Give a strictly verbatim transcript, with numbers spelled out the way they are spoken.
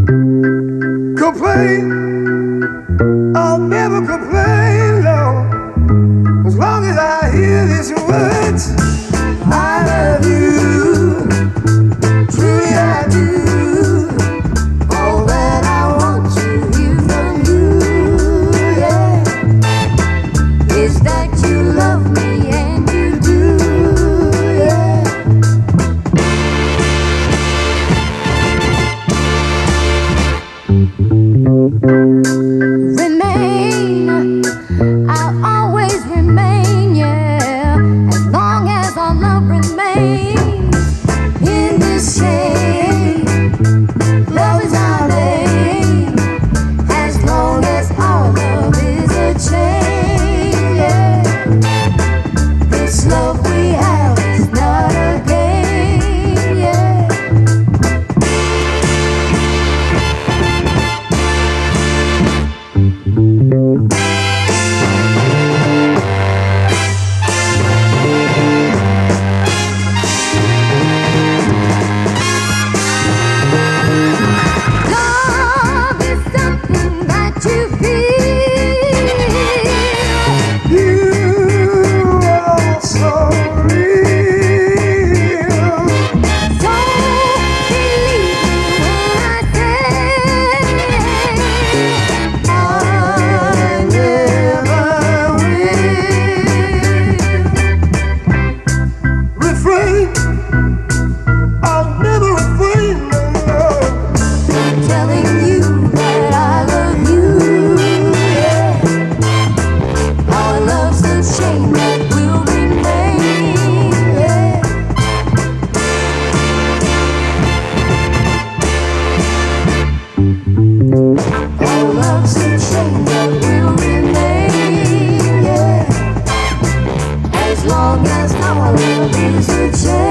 complain. I'll never complain, Lord, as long as I hear these words. I love you, truly I do. All that I want to hear from you, yeah, is that you love me and you do, yeah. Remain, I'll always remain, yeah, as long as our love remains in this chain. Love is our name, as long as our love is a chain, yeah. This love we have is not a game, yeah. Love is something that you feel. You are so real. So believe me when I say I never will. Refrain, I'll never refrain, no, no. Telling you that I love you, yeah. Our love's a shame that will remain, yeah. Our love's a shame that will remain, yeah. As long as our love is a chain.